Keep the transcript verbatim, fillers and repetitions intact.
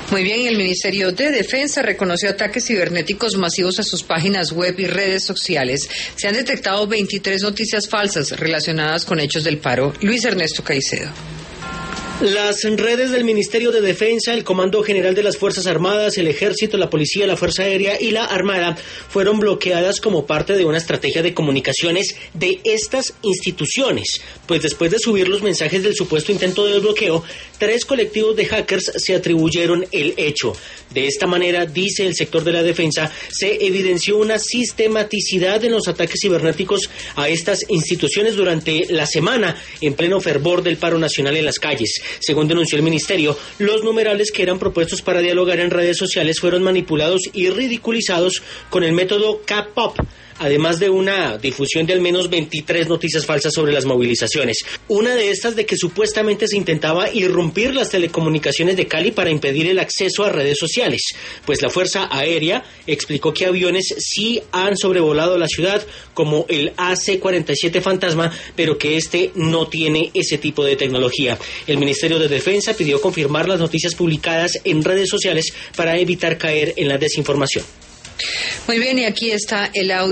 Muy bien, el Ministerio de Defensa reconoció ataques cibernéticos masivos a sus páginas web y redes sociales. Se han detectado veintitrés noticias falsas relacionadas con hechos del paro. Luis Ernesto Caicedo. Las redes del Ministerio de Defensa, el Comando General de las Fuerzas Armadas, el Ejército, la Policía, la Fuerza Aérea y la Armada fueron bloqueadas como parte de una estrategia de comunicaciones de estas instituciones. Pues después de subir los mensajes del supuesto intento de bloqueo, tres colectivos de hackers se atribuyeron el hecho. De esta manera, dice el sector de la defensa, se evidenció una sistematicidad en los ataques cibernéticos a estas instituciones durante la semana, en pleno fervor del paro nacional en las calles. Según denunció el ministerio, los numerales que eran propuestos para dialogar en redes sociales fueron manipulados y ridiculizados con el método K-pop, además de una difusión de al menos veintitrés noticias falsas sobre las movilizaciones. Una de estas de que supuestamente se intentaba irrumpir las telecomunicaciones de Cali para impedir el acceso a redes sociales, pues la Fuerza Aérea explicó que aviones sí han sobrevolado la ciudad, como el A C cuarenta y siete Fantasma, pero que este no tiene ese tipo de tecnología. El Ministerio de Defensa pidió confirmar las noticias publicadas en redes sociales para evitar caer en la desinformación. Muy bien, y aquí está el audio.